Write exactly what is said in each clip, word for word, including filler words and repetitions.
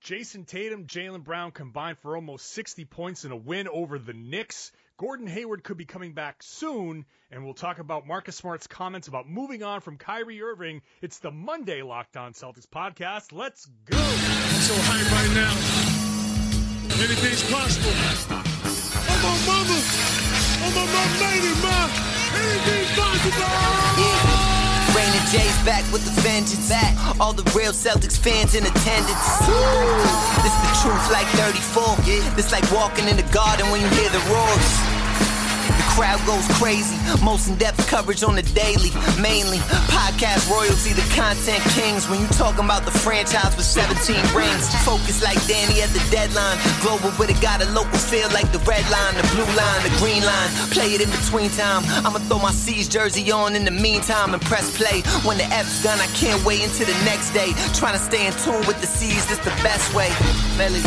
Jason Tatum, Jaylen Brown combined for almost sixty points in a win over the Knicks. Gordon Hayward could be coming back soon, and we'll talk about Marcus Smart's comments about moving on from Kyrie Irving. It's the Monday Locked On Celtics podcast. Let's go. I'm so hyped right now. Anything's possible. Oh, my mama. Oh, my mama made it, ma. Anything's possible. Yeah. Rain and Jay's back with the vengeance. Back. All the real Celtics fans in attendance. Woo. This the truth like thirty-four. Yeah. This like walking in the garden when you hear the roars. The crowd goes crazy. Most in-depth coverage on the daily. Mainly podcast royalty, the content kings. When you talking about the franchise with seventeen rings. Focus like Danny at the deadline. Global but it got a local feel like the red line, the blue line, the green line. Play it in between time. I'ma throw my C's jersey on in the meantime and press play. When the F's done, I can't wait until the next day. Trying to stay in tune with the C's, this the best way. Melly.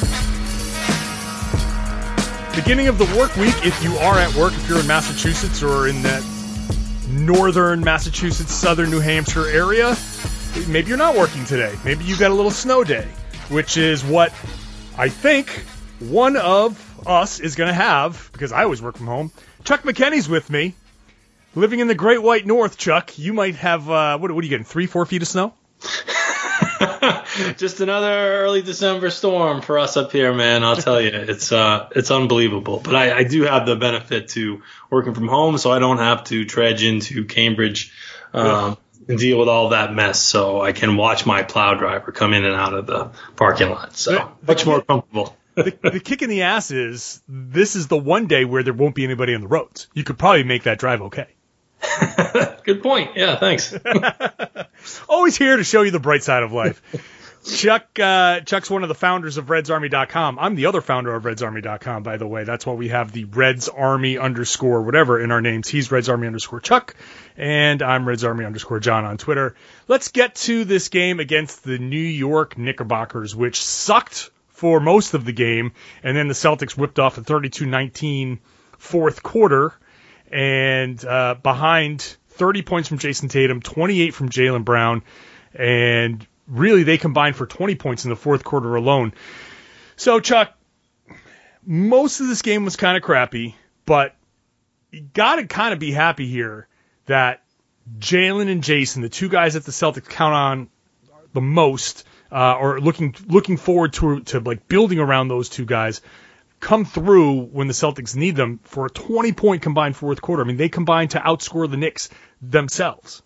Beginning of the work week, if you are at work, if you're in Massachusetts or in that northern Massachusetts, southern New Hampshire area, maybe you're not working today. Maybe you got a little snow day, which is what I think one of us is going to have, because I always work from home. Chuck McKenney's with me, living in the Great White North. Chuck, you might have, uh, what, what are you getting, three, four feet of snow? Just another early December storm for us up here, man. I'll tell you, it's uh, it's unbelievable. But I, I do have the benefit to working from home, so I don't have to trudge into Cambridge um, and deal with all that mess. So I can watch my plow driver come in and out of the parking lot. So the, the much kick, more comfortable. the, the kick in the ass is this is the one day where there won't be anybody on the roads. You could probably make that drive okay. Good point. Yeah, thanks. Always here to show you the bright side of life. Chuck, uh, Chuck's one of the founders of Reds Army dot com. I'm the other founder of Reds Army dot com, by the way. That's why we have the Reds Army underscore whatever in our names. He's Reds Army underscore Chuck, and I'm Reds Army underscore John on Twitter. Let's get to this game against the New York Knickerbockers, which sucked for most of the game, and then the Celtics whipped off a thirty-two nineteen fourth quarter, and uh, behind thirty points from Jason Tatum, twenty-eight from Jaylen Brown, and really, they combined for twenty points in the fourth quarter alone. So, Chuck, most of this game was kind of crappy, but you got to kind of be happy here that Jaylen and Jason, the two guys that the Celtics count on the most, uh, or looking looking forward to to like building around those two guys, come through when the Celtics need them for a twenty-point combined fourth quarter. I mean, they combined to outscore the Knicks themselves.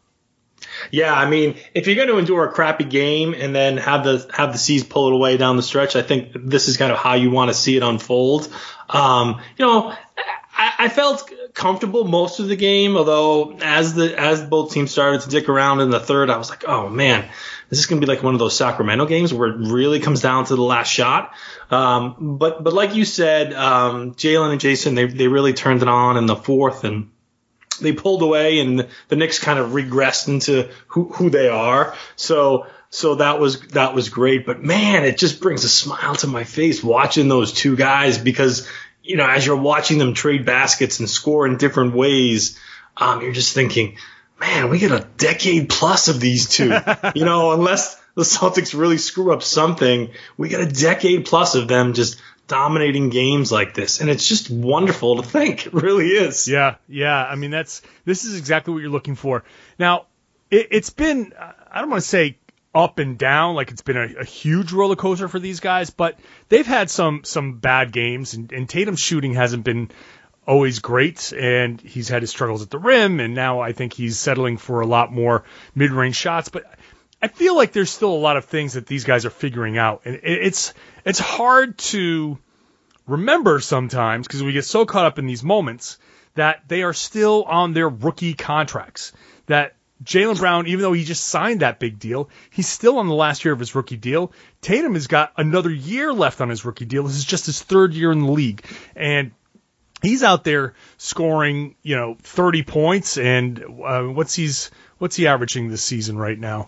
Yeah, I mean, if you're going to endure a crappy game and then have the have the C's pull it away down the stretch, I think this is kind of how you want to see it unfold. Um, you know, I, I felt comfortable most of the game, although as the as both teams started to dick around in the third, I was like, oh man, this is going to be like one of those Sacramento games where it really comes down to the last shot. Um, but but like you said, um, Jaylen and Jason, they they really turned it on in the fourth, and they pulled away, and the Knicks kind of regressed into who, who they are. So, so that was, that was great. But man, it just brings a smile to my face watching those two guys, because, you know, as you're watching them trade baskets and score in different ways, um, you're just thinking, man, we get a decade plus of these two, you know, unless the Celtics really screw up something, we get a decade plus of them just dominating games like this, and it's just wonderful to think. It really is. Yeah, yeah. I mean, that's this is exactly what you're looking for. Now, it, it's been, I don't want to say up and down, like it's been a, a huge roller coaster for these guys, but they've had some some bad games, and, and Tatum's shooting hasn't been always great, and he's had his struggles at the rim, and now I think he's settling for a lot more mid-range shots, but I feel like there's still a lot of things that these guys are figuring out, and it's it's hard to remember sometimes because we get so caught up in these moments that they are still on their rookie contracts. That Jaylen Brown, even though he just signed that big deal, he's still on the last year of his rookie deal. Tatum has got another year left on his rookie deal. This is just his third year in the league, and he's out there scoring, you know, thirty points, and uh, what's he's what's he averaging this season right now?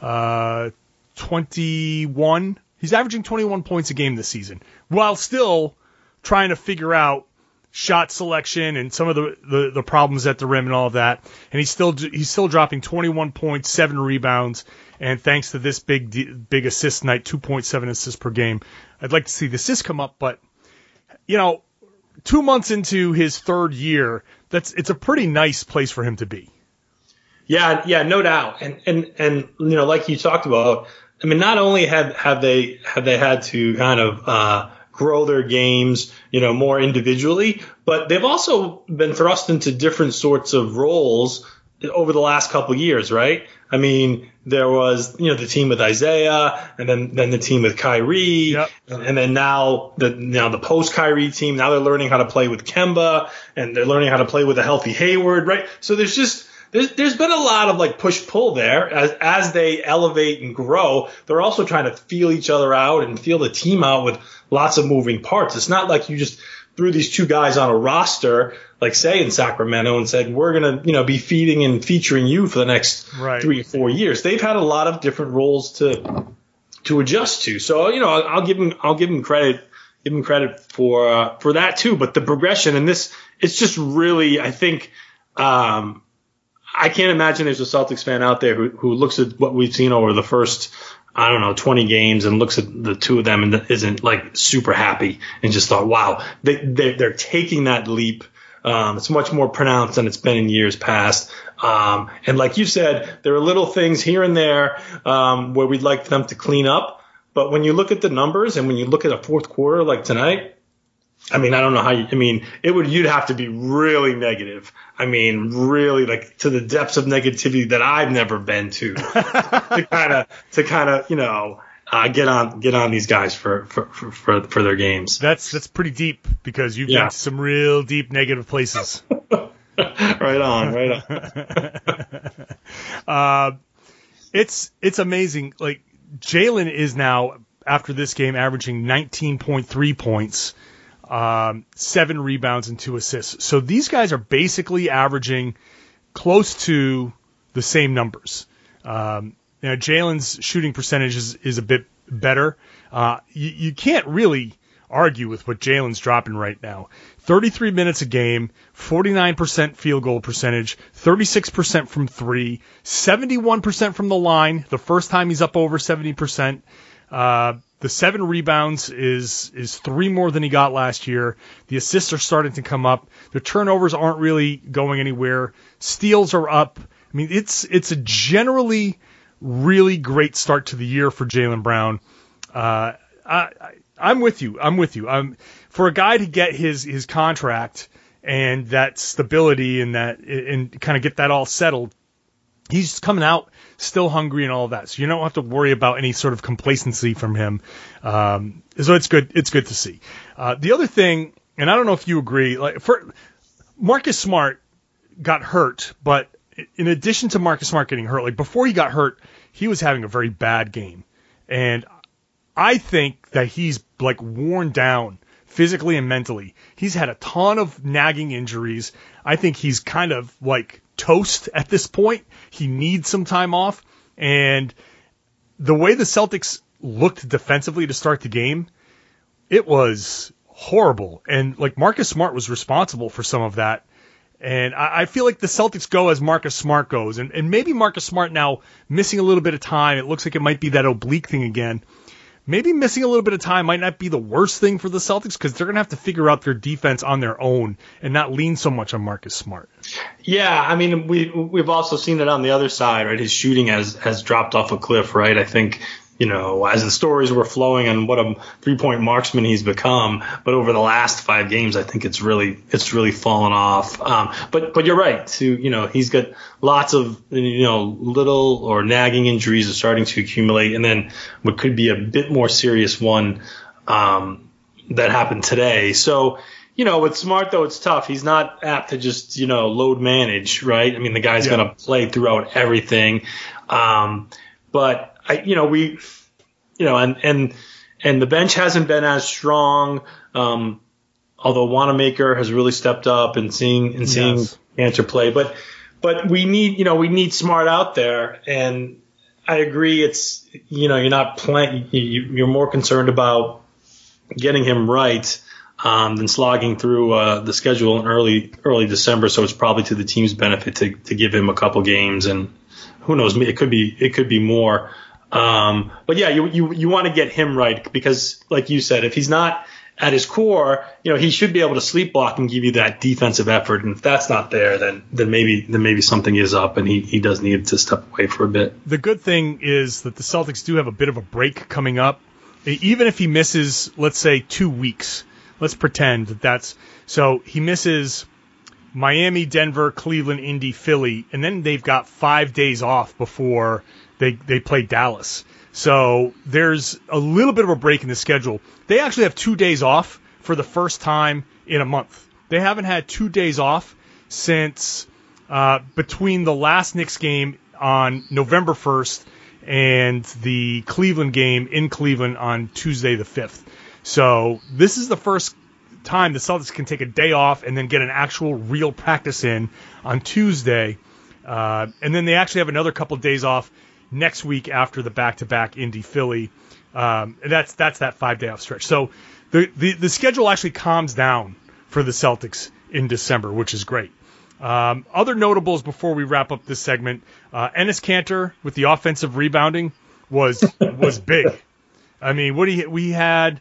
Uh, twenty-one. He's averaging twenty-one points a game this season, while still trying to figure out shot selection and some of the, the, the problems at the rim and all of that. And he's still he's still dropping twenty-one points, seven rebounds, and thanks to this big big assist night, two point seven assists per game. I'd like to see the assists come up, but you know, two months into his third year, that's it's a pretty nice place for him to be. Yeah, yeah, no doubt. And and and you know, like you talked about, I mean, not only have have they have they had to kind of uh, grow their games, you know, more individually, but they've also been thrust into different sorts of roles over the last couple of years, right? I mean, there was, you know, the team with Isaiah, and then then the team with Kyrie, yep. and then now the now the post Kyrie team. Now they're learning how to play with Kemba, and they're learning how to play with a healthy Hayward, right? So there's just There's, there's been a lot of like push pull there as as they elevate and grow. They're also trying to feel each other out and feel the team out with lots of moving parts. It's not like you just threw these two guys on a roster, like say in Sacramento, and said we're gonna you know be feeding and featuring you for the next right. three or four years. They've had a lot of different roles to to adjust to. So you know I'll, I'll give them I'll give them credit give them credit for uh, for that too. But the progression and this it's just really I think. Um, I can't imagine there's a Celtics fan out there who, who looks at what we've seen over the first, I don't know, twenty games and looks at the two of them and isn't like super happy and just thought, wow, they, they, they're taking that leap. Um, it's much more pronounced than it's been in years past. Um, and like you said, there are little things here and there um, where we'd like them to clean up. But when you look at the numbers and when you look at a fourth quarter like tonight, I mean, I don't know how you, I mean, it would, you'd have to be really negative. I mean, really like to the depths of negativity that I've never been to, to kind of, to kind of, you know, uh, get on, get on these guys for, for, for, for, for their games. That's, that's pretty deep because you've yeah. been to some real deep negative places. right on, right on. uh, it's, it's amazing. Like Jalen is now after this game averaging nineteen point three points. Um, seven rebounds and two assists. So these guys are basically averaging close to the same numbers. Um, you know, Jalen's shooting percentage is, is a bit better. Uh, you, you can't really argue with what Jalen's dropping right now. thirty-three minutes a game, forty-nine percent field goal percentage, thirty-six percent from three, seventy-one percent from the line. The first time he's up over seventy percent. Uh, The seven rebounds is is three more than he got last year. The assists are starting to come up. The turnovers aren't really going anywhere. Steals are up. I mean, it's it's a generally really great start to the year for Jaylen Brown. Uh, I, I, I'm with you. I'm with you. Um, for a guy to get his his contract and that stability and that and kind of get that all settled, he's coming out still hungry and all of that. So you don't have to worry about any sort of complacency from him. Um, so it's good. It's good to see. Uh, the other thing, and I don't know if you agree, like for Marcus Smart got hurt, but in addition to Marcus Smart getting hurt, like before he got hurt, he was having a very bad game. And I think that he's like worn down physically and mentally. He's had a ton of nagging injuries. I think he's kind of like toast at this point. He needs some time off. And the way the Celtics looked defensively to start the game, it was horrible. And like Marcus Smart was responsible for some of that. And I, I feel like the Celtics go as Marcus Smart goes. And, and maybe Marcus Smart now missing a little bit of time. It looks like it might be that oblique thing again. Maybe missing a little bit of time might not be the worst thing for the Celtics because they're going to have to figure out their defense on their own and not lean so much on Marcus Smart. Yeah, I mean, we, we've also seen it on the other side, right? His shooting has, has dropped off a cliff, right? I think, you know, as the stories were flowing on what a three-point marksman he's become, but over the last five games, I think it's really it's really fallen off. Um, but but you're right. To you know, he's got lots of you know little or nagging injuries are starting to accumulate, and then what could be a bit more serious one um, that happened today. So. You know, with Smart, though, it's tough. He's not apt to just, you know, load manage, right? I mean, the guy's yeah. going to play throughout everything. Um, but, I, you know, we, you know, and, and, and the bench hasn't been as strong. Um, although Wanamaker has really stepped up and seeing, and seeing yes. Cantor play. But, but we need, you know, we need Smart out there. And I agree. It's, you know, you're not playing, you, you're more concerned about getting him right. um, than slogging through uh, the schedule in early early December. So it's probably to the team's benefit to to give him a couple games, and who knows, it could be it could be more. Um, but yeah, you you you want to get him right, because like you said, if he's not at his core, you know, he should be able to sleepwalk and give you that defensive effort. And if that's not there, then then maybe then maybe something is up, and he, he does need to step away for a bit. The good thing is that the Celtics do have a bit of a break coming up. Even if he misses, let's say, two weeks, let's pretend that that's so he misses Miami, Denver, Cleveland, Indy, Philly, and then they've got five days off before they they play Dallas. So there's a little bit of a break in the schedule. They actually have two days off for the first time in a month. They haven't had two days off since uh, between the last Knicks game on November first and the Cleveland game in Cleveland on Tuesday the fifth. So this is the first time the Celtics can take a day off and then get an actual real practice in on Tuesday. Uh, and then they actually have another couple of days off next week after the back-to-back Indy Philly. Um, and that's that's that five-day off stretch. So the, the, the schedule actually calms down for the Celtics in December, which is great. Um, other notables before we wrap up this segment, uh, Enes Kanter with the offensive rebounding was was big. I mean, what he we had,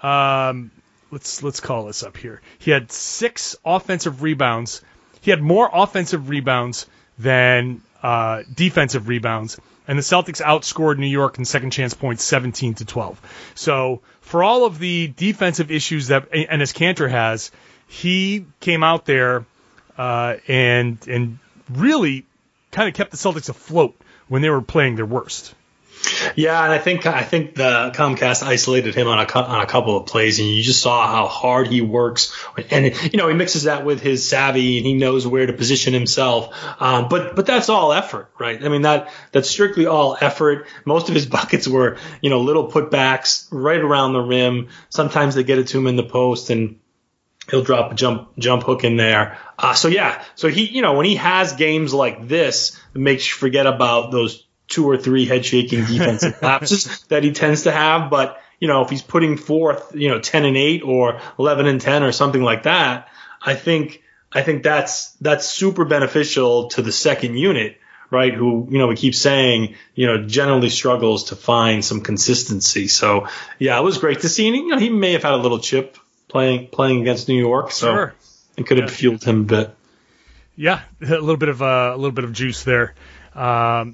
um, let's let's call this up here. He had six offensive rebounds. He had more offensive rebounds than uh, defensive rebounds, and the Celtics outscored New York in second chance points seventeen to twelve. So for all of the defensive issues that Enes Kanter has, he came out there uh, and and really kind of kept the Celtics afloat when they were playing their worst. Yeah, and I think I think the Comcast isolated him on a on a couple of plays, and you just saw how hard he works. And you know, he mixes that with his savvy, and he knows where to position himself. Um, but but that's all effort, right? I mean, that that's strictly all effort. Most of his buckets were, you know, little putbacks right around the rim. Sometimes they get it to him in the post, and he'll drop a jump jump hook in there. Uh, so yeah, so he, you know, when he has games like this, it makes you forget about those two or three head-shaking defensive lapses that he tends to have. But, you know, if he's putting forth, you know, ten and eight or eleven and ten or something like that, I think I think that's that's super beneficial to the second unit, right? Who, you know, we keep saying, you know, generally struggles to find some consistency. So, yeah, it was great to see. And, you know, he may have had a little chip playing playing against New York, so sure. It could have yeah. fueled him a bit. Yeah, a little bit of uh, a little bit of juice there. Um,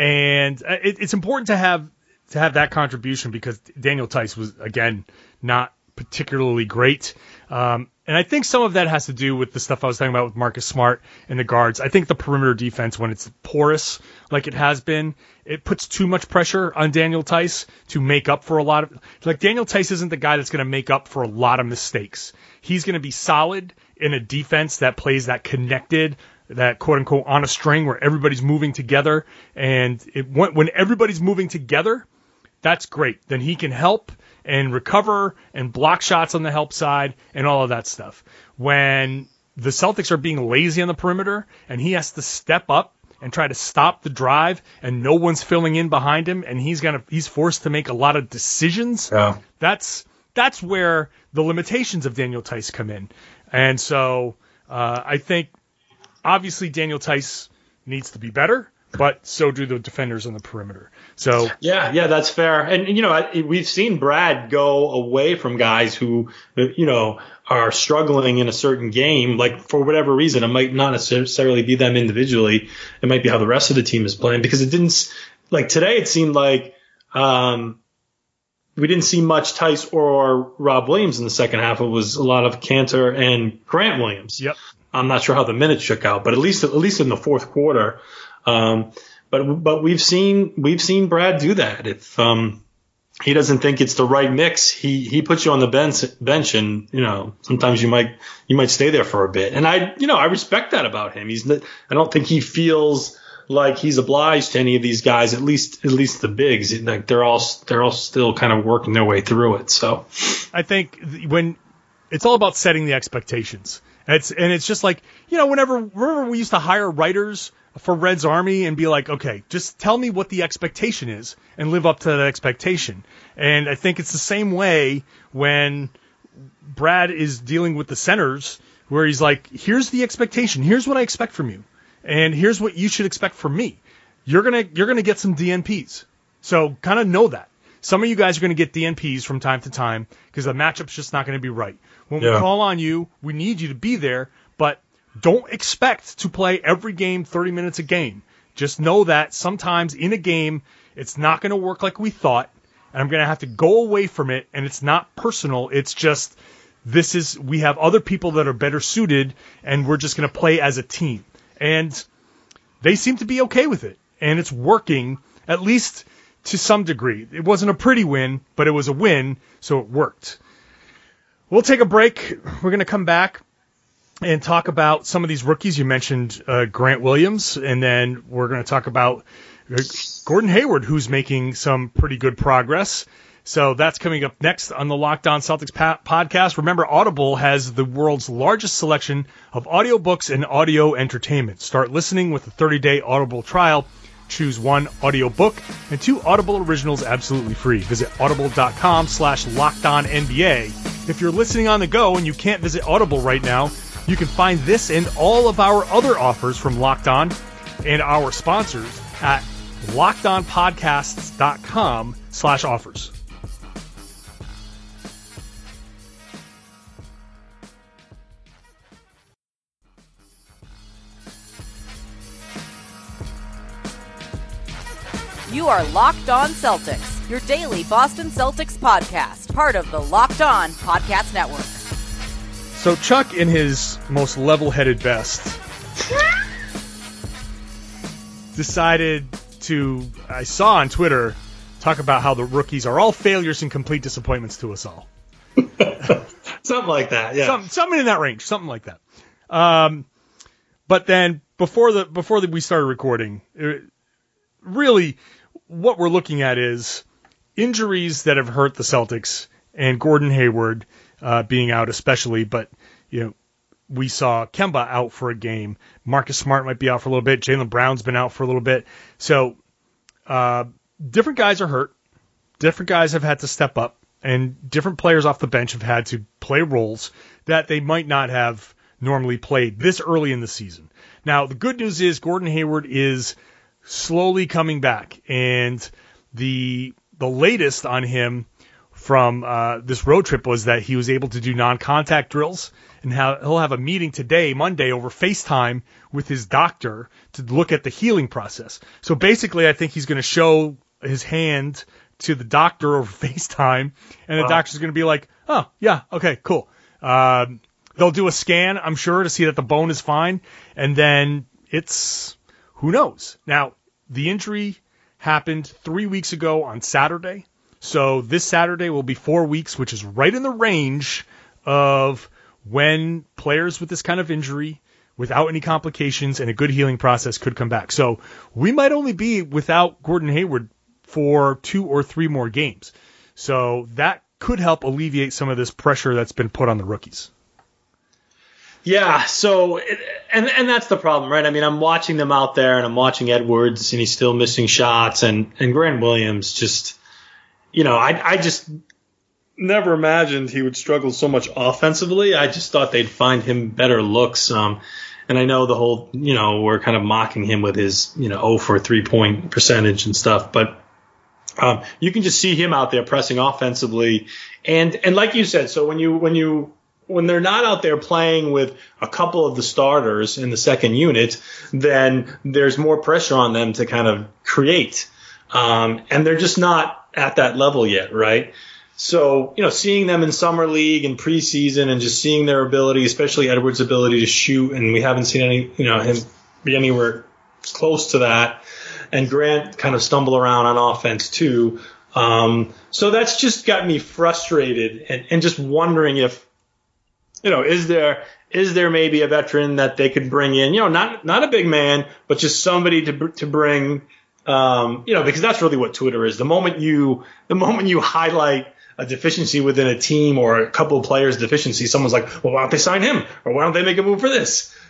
And it, it's important to have to have that contribution, because Daniel Theis was, again, not particularly great. Um, and I think some of that has to do with the stuff I was talking about with Marcus Smart and the guards. I think the perimeter defense, when it's porous like it has been, it puts too much pressure on Daniel Theis to make up for a lot of... Like, Daniel Theis isn't the guy that's going to make up for a lot of mistakes. He's going to be solid in a defense that plays that connected, that quote-unquote on a string where everybody's moving together. And it, when everybody's moving together, that's great. Then he can help and recover and block shots on the help side and all of that stuff. When the Celtics are being lazy on the perimeter and he has to step up and try to stop the drive and no one's filling in behind him and he's gonna he's forced to make a lot of decisions, yeah. that's that's where the limitations of Daniel Theis come in. And so uh, I think obviously Daniel Theis needs to be better, but so do the defenders on the perimeter. So yeah, yeah, that's fair. And you know, we've seen Brad go away from guys who, you know, are struggling in a certain game, like for whatever reason. It might not necessarily be them individually. It might be how the rest of the team is playing, because it didn't, like today, it seemed like um, we didn't see much Theis or Rob Williams in the second half. It was a lot of Kanter and Grant Williams. Yep. I'm not sure how the minutes shook out, but at least at least in the fourth quarter. Um, but but we've seen we've seen Brad do that. If um, he doesn't think it's the right mix, he he puts you on the bench bench, and you know sometimes you might you might stay there for a bit. And I you know I respect that about him. He's not, I don't think he feels like he's obliged to any of these guys. At least at least the bigs, like they're all they're all still kind of working their way through it. So I think when it's all about setting the expectations. It's, and it's just like, you know, whenever, remember we used to hire writers for Red's Army and be like, okay, just tell me what the expectation is and live up to that expectation. And I think it's the same way when Brad is dealing with the centers where he's like, here's the expectation. Here's what I expect from you. And here's what you should expect from me. You're going to you're gonna get some D N Ps. So kind of know that. Some of you guys are going to get D N Ps from time to time because the matchup's just not going to be right. When yeah. we call on you, we need you to be there, but don't expect to play every game thirty minutes a game. Just know that sometimes in a game, it's not going to work like we thought, and I'm going to have to go away from it, and it's not personal. It's just this is we have other people that are better suited, and we're just going to play as a team. And they seem to be okay with it, and it's working, at least to some degree. It wasn't a pretty win, but it was a win, so it worked. We'll take a break. We're going to come back and talk about some of these rookies. You mentioned uh, Grant Williams, and then we're going to talk about Gordon Hayward, who's making some pretty good progress. So that's coming up next on the Locked On Celtics pa- podcast. Remember, Audible has the world's largest selection of audiobooks and audio entertainment. Start listening with a thirty-day Audible trial. Choose one audiobook and two Audible originals absolutely free. Visit audible.com slash LockedOnNBA. If you're listening on the go and you can't visit Audible right now, you can find this and all of our other offers from Locked On and our sponsors at LockedOnPodcasts.com slash offers. You are Locked On Celtics, your daily Boston Celtics podcast, part of the Locked On Podcast Network. So Chuck, in his most level-headed best, decided to, I saw on Twitter, talk about how the rookies are all failures and complete disappointments to us all. Something like that, yeah. Some, something in that range, something like that. Um, but then before the before the, we started recording, it, really what we're looking at is injuries that have hurt the Celtics and Gordon Hayward uh, being out especially. But, you know, we saw Kemba out for a game. Marcus Smart might be out for a little bit. Jaylen Brown's been out for a little bit. So uh, different guys are hurt. Different guys have had to step up. And different players off the bench have had to play roles that they might not have normally played this early in the season. Now, the good news is Gordon Hayward is slowly coming back, and the the latest on him from uh, this road trip was that he was able to do non-contact drills, and how he'll have a meeting today, Monday, over FaceTime with his doctor to look at the healing process. So basically, I think he's going to show his hand to the doctor over FaceTime, and the wow. doctor's going to be like, "Oh, yeah, okay, cool." Um, they'll do a scan, I'm sure, to see that the bone is fine, and then it's who knows. Now, the injury happened three weeks ago on Saturday. So this Saturday will be four weeks, which is right in the range of when players with this kind of injury, without any complications and a good healing process, could come back. So we might only be without Gordon Hayward for two or three more games. So that could help alleviate some of this pressure that's been put on the rookies. Yeah, so, and and that's the problem, right? I mean, I'm watching them out there, and I'm watching Edwards, and he's still missing shots, and, and Grant Williams just, you know, I I just never imagined he would struggle so much offensively. I just thought they'd find him better looks. Um, and I know the whole, you know, we're kind of mocking him with his, you know, oh for three-point percentage and stuff, but um, you can just see him out there pressing offensively. And and like you said, so when you when you when they're not out there playing with a couple of the starters in the second unit, then there's more pressure on them to kind of create. Um, and they're just not at that level yet, right? So, you know, seeing them in summer league and preseason and just seeing their ability, especially Edwards' ability to shoot, and we haven't seen any, you know, him be anywhere close to that. And Grant kind of stumble around on offense too. Um, so that's just got me frustrated and, and just wondering if, you know, is there is there maybe a veteran that they could bring in? You know, not not a big man, but just somebody to to bring. Um, you know, because that's really what Twitter is. The moment you the moment you highlight a deficiency within a team or a couple of players' deficiency, someone's like, well, why don't they sign him? Or why don't they make a move for this?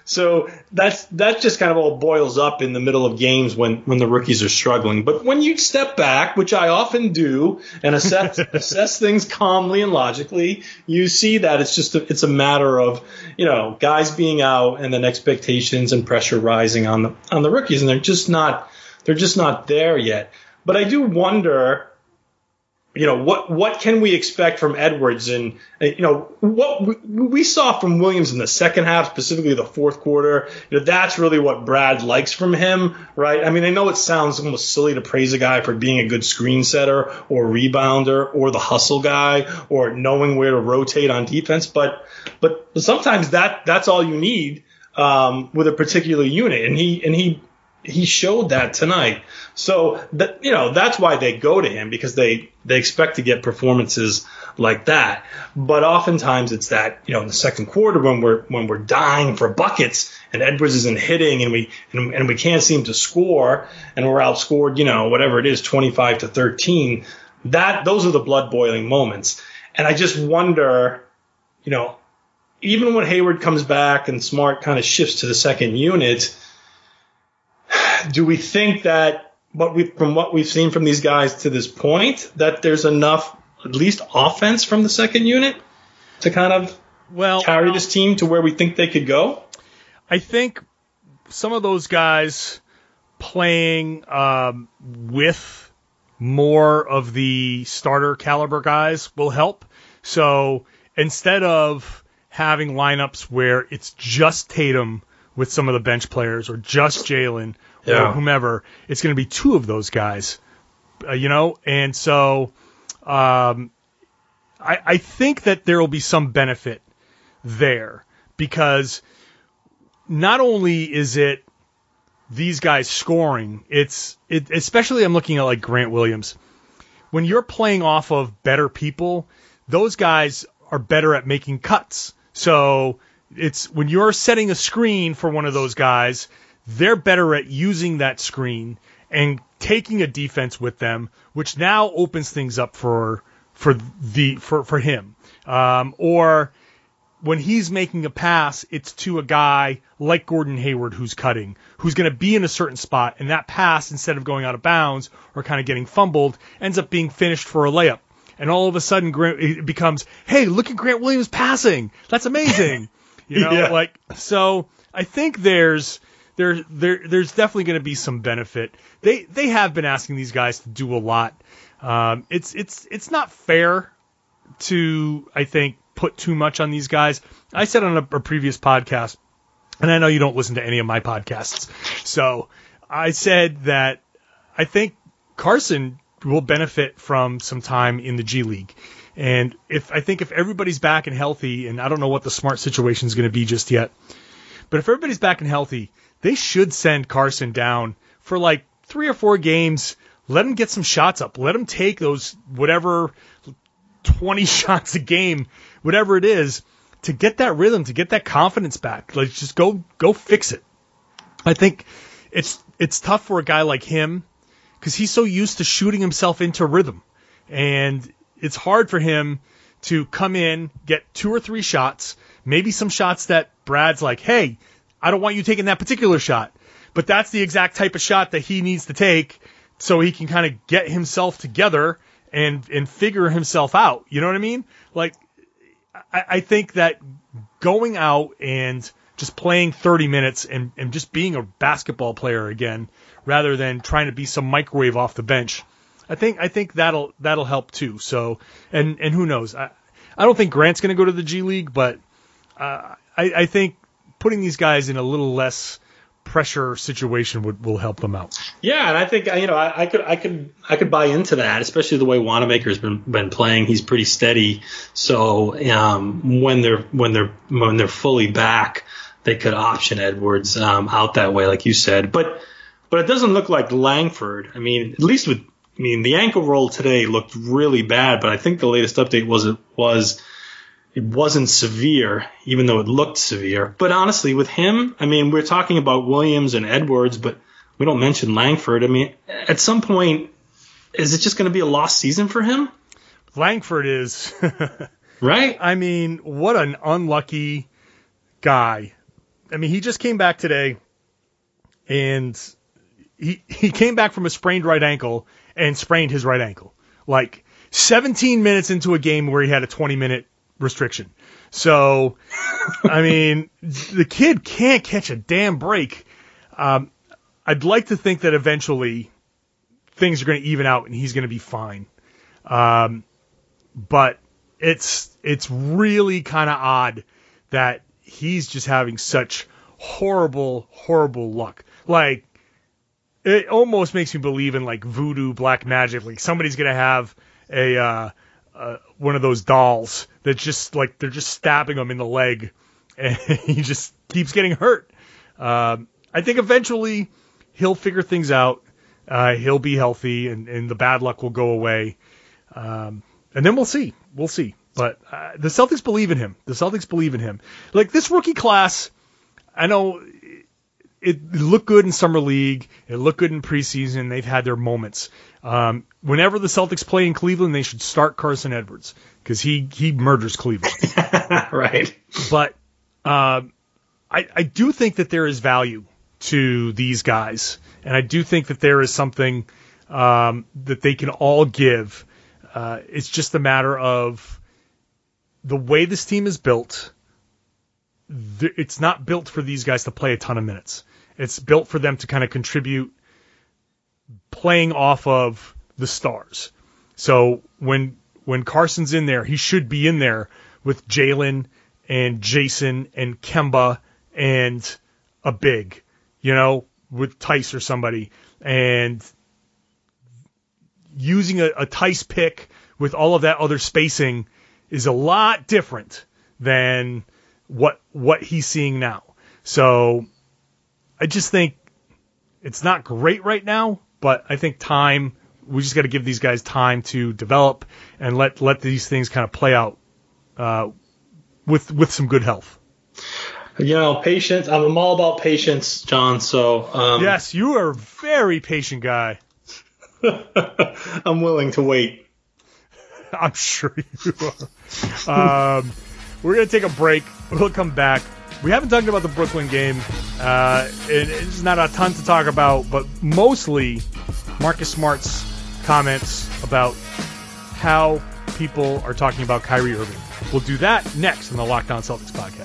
So that's that just kind of all boils up in the middle of games when, when the rookies are struggling. But when you step back, which I often do, and assess assess things calmly and logically, you see that it's just a, it's a matter of, you know, guys being out and then expectations and pressure rising on the on the rookies, and they're just not they're just not there yet. But I do wonder, you know, what what can we expect from Edwards? And, you know, what we, we saw from Williams in the second half, specifically the fourth quarter, you know, that's really what Brad likes from him, right? I mean, I know it sounds almost silly to praise a guy for being a good screen setter or rebounder or the hustle guy or knowing where to rotate on defense, but but sometimes that that's all you need um, with a particular unit, and he and he. He showed that tonight. So that, you know, that's why they go to him, because they, they expect to get performances like that. But oftentimes it's that, you know, in the second quarter when we're when we're dying for buckets and Edwards isn't hitting and we and, and we can't seem to score and we're outscored, you know, whatever it is, twenty-five to thirteen. That those are the blood boiling moments. And I just wonder, you know, even when Hayward comes back and Smart kind of shifts to the second unit, do we think that what we from what we've seen from these guys to this point, that there's enough, at least offense from the second unit to kind of well carry this team to where we think they could go? I think some of those guys playing um, with more of the starter caliber guys will help. So instead of having lineups where it's just Tatum with some of the bench players or just Jalen yeah. or whomever, it's going to be two of those guys, uh, you know? And so um, I, I think that there will be some benefit there, because not only is it these guys scoring, it's it, especially I'm looking at like Grant Williams. When you're playing off of better people, those guys are better at making cuts. So it's when you're setting a screen for one of those guys, they're better at using that screen and taking a defense with them, which now opens things up for for the for for him. Um, or when he's making a pass, it's to a guy like Gordon Hayward who's cutting, who's going to be in a certain spot, and that pass, instead of going out of bounds or kind of getting fumbled, ends up being finished for a layup. And all of a sudden, Grant, it becomes, hey, look at Grant Williams passing. That's amazing. You know, yeah. like so. I think there's there there there's definitely going to be some benefit. They they have been asking these guys to do a lot. Um, it's it's it's not fair to, I think, put too much on these guys. I said on a, a previous podcast, and I know you don't listen to any of my podcasts, so I said that I think Carson will benefit from some time in the G League. And if I think if everybody's back and healthy, and I don't know what the Smart situation is going to be just yet, but if everybody's back and healthy, they should send Carson down for like three or four games. Let him get some shots up. Let him take those whatever twenty shots a game, whatever it is, to get that rhythm, to get that confidence back. Like, just go go fix it. I think it's it's tough for a guy like him because he's so used to shooting himself into rhythm, and it's hard for him to come in, get two or three shots, maybe some shots that Brad's like, hey, I don't want you taking that particular shot. But that's the exact type of shot that he needs to take so he can kind of get himself together and and figure himself out. You know what I mean? Like, I, I think that going out and just playing thirty minutes and, and just being a basketball player again, rather than trying to be some microwave off the bench, I think I think that'll that'll help too. So and and who knows? I I don't think Grant's going to go to the G League, but uh, I I think putting these guys in a little less pressure situation would will help them out. Yeah, and I think you know I, I could I could I could buy into that, especially the way Wanamaker's been been playing. He's pretty steady, so um, when they're when they're when they're fully back, they could option Edwards um, out that way, like you said. But but it doesn't look like Langford. I mean, at least with I mean, the ankle roll today looked really bad, but I think the latest update was it was it wasn't severe, even though it looked severe. But honestly, with him, I mean, we're talking about Williams and Edwards, but we don't mention Langford. I mean, at some point, is it just going to be a lost season for him? Langford is. Right? I mean, what an unlucky guy I mean, he just came back today, and he he came back from a sprained right ankle and sprained his right ankle. Like seventeen minutes into a game where he had a twenty minute restriction. So, I mean, the kid can't catch a damn break. Um, I'd like to think that eventually things are going to even out and he's going to be fine. Um, but it's it's really kind of odd that he's just having such horrible, horrible luck. Like, it almost makes me believe in like voodoo, black magic. Like somebody's going to have a uh, uh, one of those dolls that just like they're just stabbing him in the leg, and he just keeps getting hurt. Um, I think eventually he'll figure things out. Uh, he'll be healthy, and, and the bad luck will go away. Um, and then we'll see. We'll see. But uh, the Celtics believe in him. The Celtics believe in him. Like this rookie class, I know it, it looked good in summer league. It looked good in preseason. They've had their moments. Um, whenever the Celtics play in Cleveland, they should start Carson Edwards because he he murders Cleveland. Right. But um, I I do think that there is value to these guys, and I do think that there is something um, that they can all give. Uh, it's just a matter of the way this team is built. Th- it's not built for these guys to play a ton of minutes. It's built for them to kind of contribute playing off of the stars. So when when Carson's in there, he should be in there with Jalen and Jason and Kemba and a big, you know, with Tice or somebody, and using a, a Tice pick with all of that other spacing is a lot different than what what he's seeing now. So I just think it's not great right now, but I think time, we just got to give these guys time to develop and let let these things kind of play out uh, with with some good health. You know, patience. I'm all about patience, John. So um, yes, you are a very patient guy. I'm willing to wait. I'm sure you are. Um, we're going to take a break. We'll come back. We haven't talked about the Brooklyn game. Uh, it, it's not a ton to talk about, but mostly Marcus Smart's comments about how people are talking about Kyrie Irving. We'll do that next on the Locked On Celtics podcast.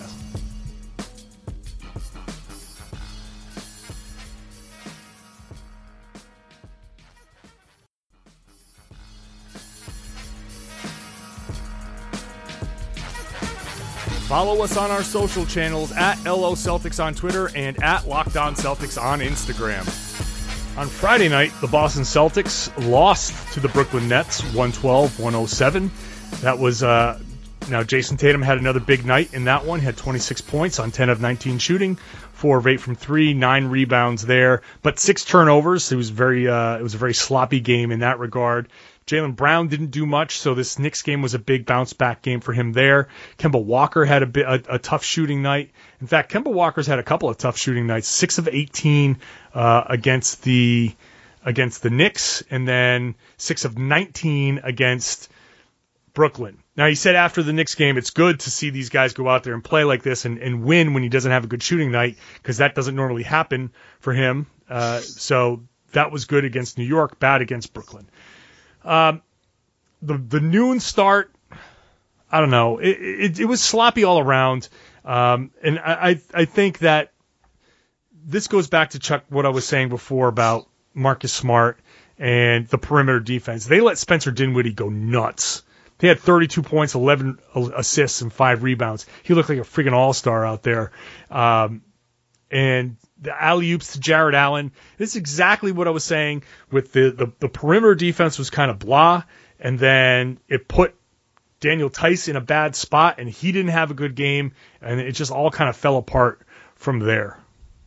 Follow us on our social channels at L O Celtics on Twitter and at Locked On Celtics on Instagram. On Friday night, the Boston Celtics lost to the Brooklyn Nets one twelve to one oh seven. That was, uh, now Jason Tatum had another big night in that one. He had twenty-six points on ten of nineteen shooting, four of eight from three, nine rebounds there, but six turnovers. It was very, uh, it was a very sloppy game in that regard. Jaylen Brown didn't do much, so this Knicks game was a big bounce-back game for him there. Kemba Walker had a, bit, a, a tough shooting night. In fact, Kemba Walker's had a couple of tough shooting nights, six of eighteen uh, against the against the Knicks, and then six of nineteen against Brooklyn. Now, he said after the Knicks game, it's good to see these guys go out there and play like this and, and win when he doesn't have a good shooting night, because that doesn't normally happen for him. Uh, so that was good against New York, bad against Brooklyn. Um, the the noon start, I don't know. It, it, it was sloppy all around, um, and I I think that this goes back to Chuck what I was saying before about Marcus Smart and the perimeter defense. They let Spencer Dinwiddie go nuts. He had thirty-two points, eleven assists, and five rebounds. He looked like a freaking all-star out there. Um, and the alley-oops to Jared Allen. This is exactly what I was saying with the, the, the perimeter defense was kind of blah, and then it put Daniel Tice in a bad spot, and he didn't have a good game, and it just all kind of fell apart from there.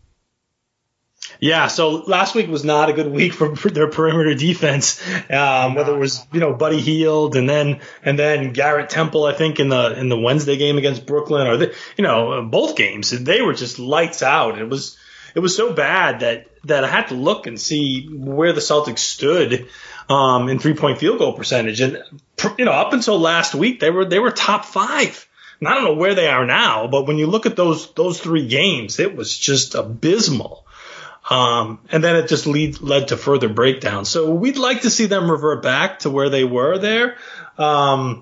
Yeah, so last week was not a good week for their perimeter defense. Um, whether it was, you know, Buddy Hield and then and then Garrett Temple, I think in the in the Wednesday game against Brooklyn, or the, you know, both games, they were just lights out. It was it was so bad that that I had to look and see where the Celtics stood um, in three point field goal percentage, and you know, up until last week they were they were top five. And I don't know where they are now, but when you look at those those three games, it was just abysmal. Um, and then it just lead, led to further breakdown. So we'd like to see them revert back to where they were there, um,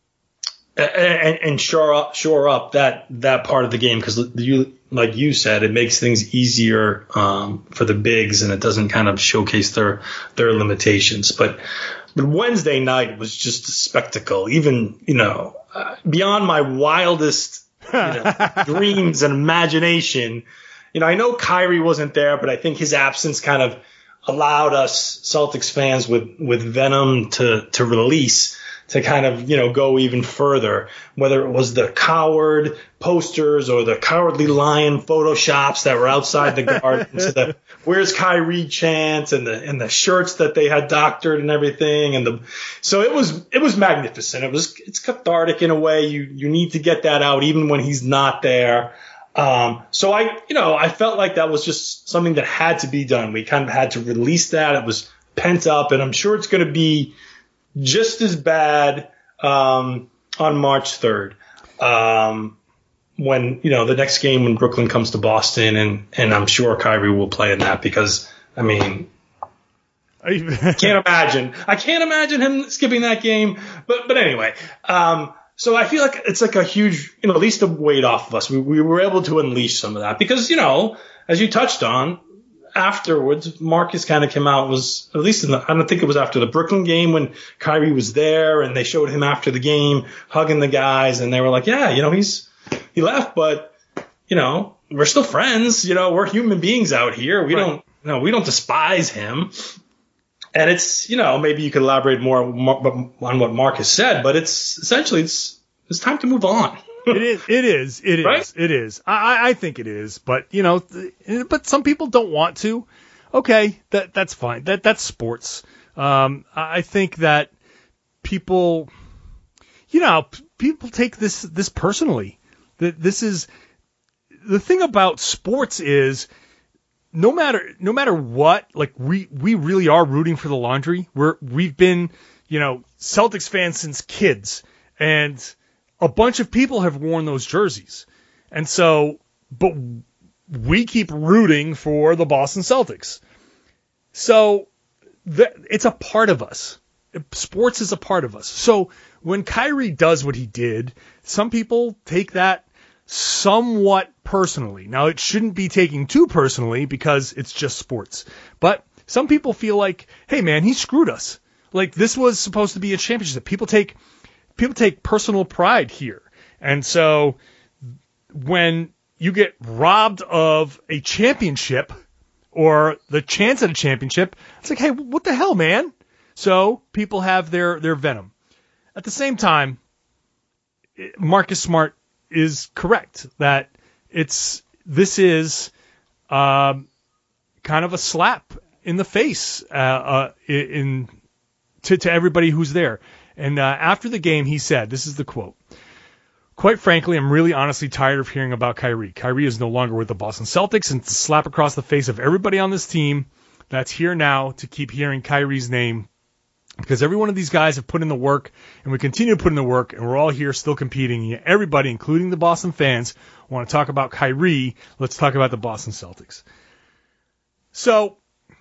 and, and shore up, shore up that, that part of the game. Cause you, like you said, it makes things easier, um, for the bigs, and it doesn't kind of showcase their, their limitations. But, but Wednesday night was just a spectacle, even, you know, uh, beyond my wildest you know, dreams and imagination. You know, I know Kyrie wasn't there, but I think his absence kind of allowed us Celtics fans with, with venom to, to release, to kind of, you know, go even further, whether it was the coward posters or the cowardly lion photoshops that were outside the garden, to the where's Kyrie chants, and the, and the shirts that they had doctored and everything. And the, so it was, it was magnificent. It was, it's cathartic in a way. You, you need to get that out even when he's not there. Um, so I, you know, I felt like that was just something that had to be done. We kind of had to release that. It was pent up, and I'm sure it's going to be just as bad, um, on March third. Um, when, you know, the next game when Brooklyn comes to Boston, and, and I'm sure Kyrie will play in that, because, I mean, I can't imagine, I can't imagine him skipping that game. But, but anyway, um, so I feel like it's like a huge, you know, at least a weight off of us. We, we were able to unleash some of that because, you know, as you touched on, afterwards, Marcus kind of came out, was at least in the, I don't think it was after the Brooklyn game when Kyrie was there, and they showed him after the game hugging the guys, and they were like, yeah, you know, he's, he left, but, you know, we're still friends. You know, we're human beings out here. We right. don't, you know, we don't despise him. And it's, you know, maybe you could elaborate more on what Marcus said, but it's essentially it's it's time to move on. It is. It is. It is. Right? It is. I, I think it is. But you know, th- but some people don't want to. Okay, that that's fine. That that's sports. Um, I think that people, you know, p- people take this this personally. That this is the thing about sports is. No matter, no matter what, like we, we really are rooting for the laundry. We're, we've been, you know, Celtics fans since kids, and a bunch of people have worn those jerseys. And so, but we keep rooting for the Boston Celtics. So the, it's a part of us. Sports is a part of us. So when Kyrie does what he did, some people take that somewhat personally. Now, it shouldn't be taken too personally because it's just sports. But some people feel like, hey, man, he screwed us. Like, this was supposed to be a championship. People take people take personal pride here. And so when you get robbed of a championship or the chance at a championship, it's like, hey, what the hell, man? So people have their, their venom. At the same time, Marcus Smart is correct that it's this is um, kind of a slap in the face uh, uh, in to, to everybody who's there. And uh, after the game, he said, this is the quote, "Quite frankly, I'm really honestly tired of hearing about Kyrie. Kyrie is no longer with the Boston Celtics, and it's a slap across the face of everybody on this team that's here now to keep hearing Kyrie's name. Because every one of these guys have put in the work, and we continue to put in the work, and we're all here still competing. And everybody, including the Boston fans, want to talk about Kyrie. Let's talk about the Boston Celtics." So,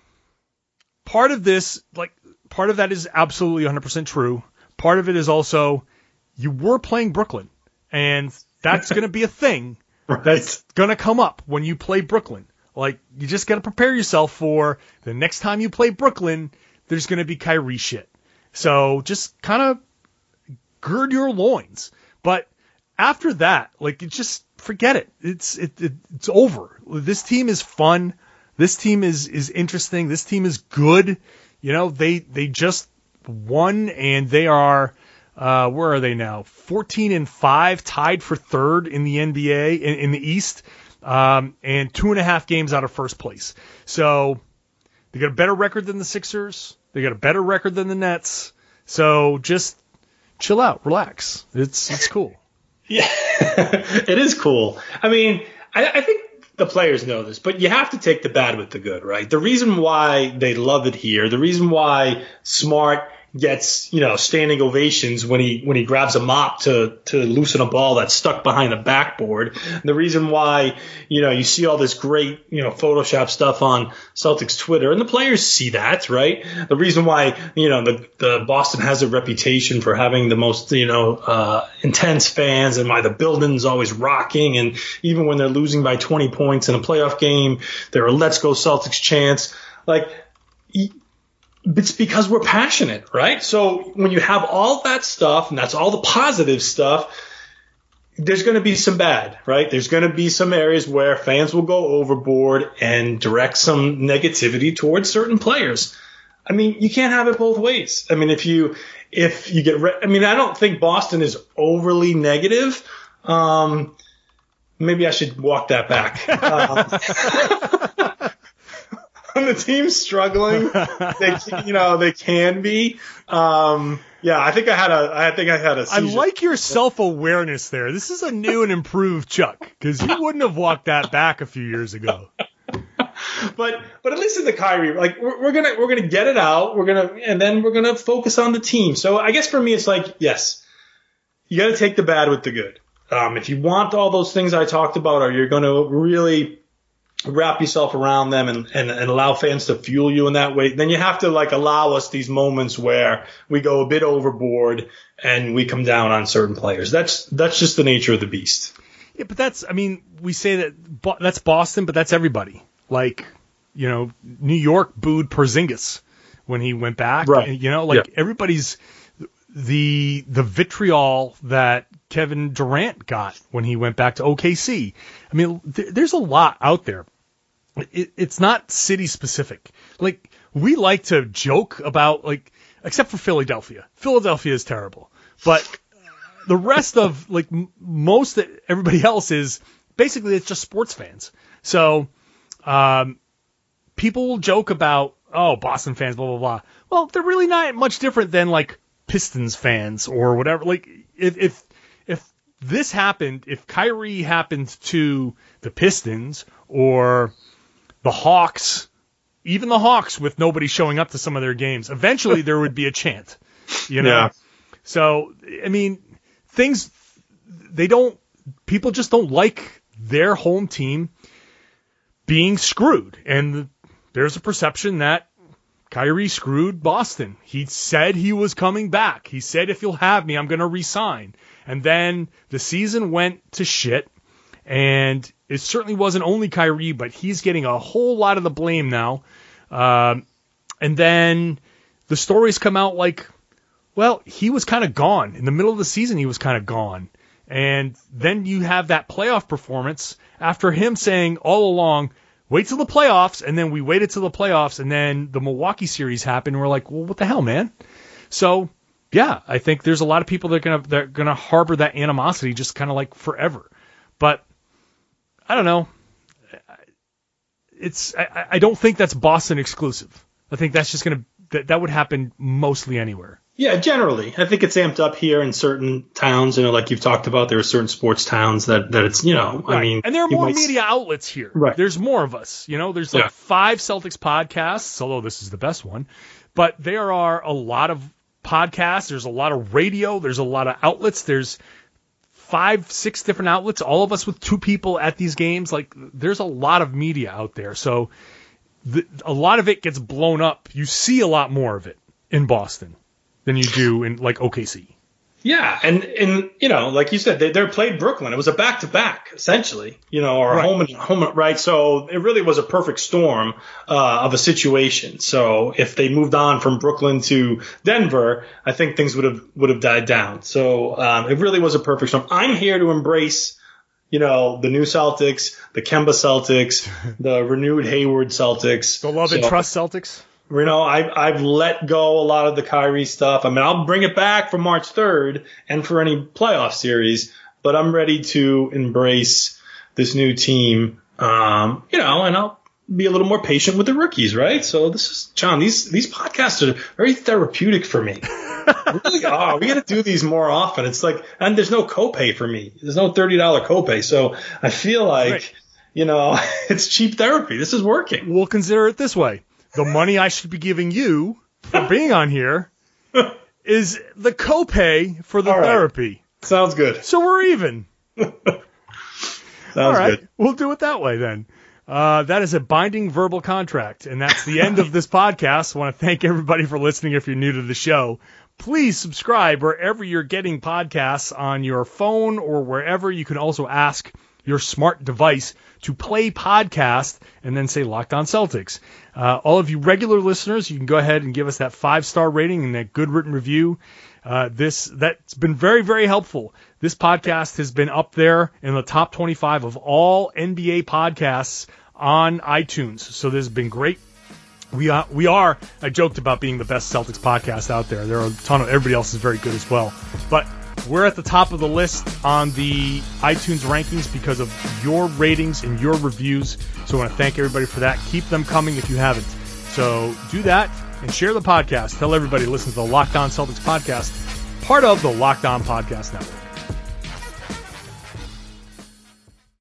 part of this, like, part of that is absolutely one hundred percent true. Part of it is also, you were playing Brooklyn, and that's going to be a thing right. that's going to come up when you play Brooklyn. Like, you just got to prepare yourself for the next time you play Brooklyn, there's going to be Kyrie shit. So just kind of gird your loins. But after that, like, you just forget it. It's it, it it's over. This team is fun. This team is is interesting. This team is good. You know, they they just won, and they are uh, where are they now? fourteen and five, tied for third in the N B A in, in the East, um, and two and a half games out of first place. So. They got a better record than the Sixers. They got a better record than the Nets. So just chill out, relax. It's it's cool. Yeah, it is cool. I mean, I, I think the players know this, but you have to take the bad with the good, right? The reason why they love it here, the reason why Smart gets, you know, standing ovations when he when he grabs a mop to to loosen a ball that's stuck behind the backboard. The reason why, you know, you see all this great, you know, Photoshop stuff on Celtics Twitter, and the players see that, right? The reason why, you know, the, the Boston has a reputation for having the most, you know, uh, intense fans, and why the building's always rocking, and even when they're losing by twenty points in a playoff game, there are "Let's Go Celtics" chants. Like, it's because we're passionate, right? So when you have all that stuff, and that's all the positive stuff, there's going to be some bad, right? There's going to be some areas where fans will go overboard and direct some negativity towards certain players. I mean, you can't have it both ways. I mean, if you if you get, re- I mean, I don't think Boston is overly negative. Um, maybe I should walk that back. Um, when the team's struggling, they, you know, they can be. Um, yeah, I think I had a, I think I had a seizure. I like your self-awareness there. This is a new and improved Chuck, because you wouldn't have walked that back a few years ago. But, but at least in the Kyrie, like we're, we're gonna, we're gonna get it out. We're gonna, and then we're gonna focus on the team. So I guess for me, it's like, yes, you got to take the bad with the good. Um, if you want all those things I talked about, or you're going to really wrap yourself around them and, and, and allow fans to fuel you in that way, then you have to like allow us these moments where we go a bit overboard and we come down on certain players. That's that's just the nature of the beast. Yeah, but that's, I mean, we say that Bo- that's Boston, but that's everybody. Like, you know, New York booed Porzingis when he went back. Right. You know, like yeah. everybody's the the vitriol that Kevin Durant got when he went back to O K C. I mean, th- there's a lot out there. It, it's not city specific. Like, we like to joke about, like, except for Philadelphia. Philadelphia is terrible. But the rest of, like, m- most that everybody else is, basically it's just sports fans. So, um, people will joke about, oh, Boston fans, blah, blah, blah. Well, they're really not much different than, like, Pistons fans or whatever. Like, if, if, if this happened, if Kyrie happened to the Pistons or the Hawks, even the Hawks with nobody showing up to some of their games, eventually there would be a chant, you know? Yeah. So, I mean, things, they don't, people just don't like their home team being screwed. And there's a perception that Kyrie screwed Boston. He said he was coming back. He said, if you'll have me, I'm going to resign. And then the season went to shit. And it certainly wasn't only Kyrie, but he's getting a whole lot of the blame now. Um, and then the stories come out like, well, he was kind of gone. In the middle of the season, he was kind of gone. And then you have that playoff performance after him saying all along, wait till the playoffs. And then we waited till the playoffs. And then the Milwaukee series happened. And we're like, well, what the hell, man? So, yeah, I think there's a lot of people that are going to, they're going to harbor that animosity just kind of like forever. But I don't know. It's I, I don't think that's Boston exclusive. I think that's just going to that, that would happen mostly anywhere. Yeah, generally. I think it's amped up here in certain towns. You know, like you've talked about, there are certain sports towns that, that it's, you know, right. I mean. And there are more might... media outlets here. Right. There's more of us. You know, there's like yeah. five Celtics podcasts, although this is the best one. But there are a lot of podcasts. There's a lot of radio. There's a lot of outlets. There's five, six different outlets, all of us with two people at these games. Like, there's a lot of media out there. So the, a lot of it gets blown up. You see a lot more of it in Boston than you do in, like, O K C. Yeah, and, and you know, like you said, they, they played Brooklyn. It was a back-to-back, essentially, you know, or right. home and home, right? So it really was a perfect storm uh, of a situation. So if they moved on from Brooklyn to Denver, I think things would have would have died down. So um, it really was a perfect storm. I'm here to embrace, you know, the new Celtics, the Kemba Celtics, the renewed Hayward Celtics. The love so, and trust Celtics? You know, I've, I've let go a lot of the Kyrie stuff. I mean, I'll bring it back for March third and for any playoff series, but I'm ready to embrace this new team, um, you know, and I'll be a little more patient with the rookies, right? So this is, John, these, these podcasts are very therapeutic for me. They really are. We got to do these more often. It's like, and there's no copay for me. There's no thirty dollars copay. So I feel like, right. you know, it's cheap therapy. This is working. We'll consider it this way. The money I should be giving you for being on here is the copay for the All right. therapy. Sounds good. So we're even. Sounds All right. good. We'll do it that way then. Uh, that is a binding verbal contract, and that's the end of this podcast. I want to thank everybody for listening. If you're new to the show, please subscribe wherever you're getting podcasts on your phone or wherever. You can also ask your smart device to play podcast and then say Locked On Celtics. Uh, all of you regular listeners, you can go ahead and give us that five-star rating and that good written review. Uh, this that's been very, very helpful. This podcast has been up there in the top twenty-five of all N B A podcasts on iTunes. So this has been great. We are, we are, I joked about being the best Celtics podcast out there. There are a ton of, everybody else is very good as well. But we're at the top of the list on the iTunes rankings because of your ratings and your reviews. So I want to thank everybody for that. Keep them coming if you haven't. So do that and share the podcast. Tell everybody to listen to the Locked On Celtics podcast, part of the Locked On Podcast Network.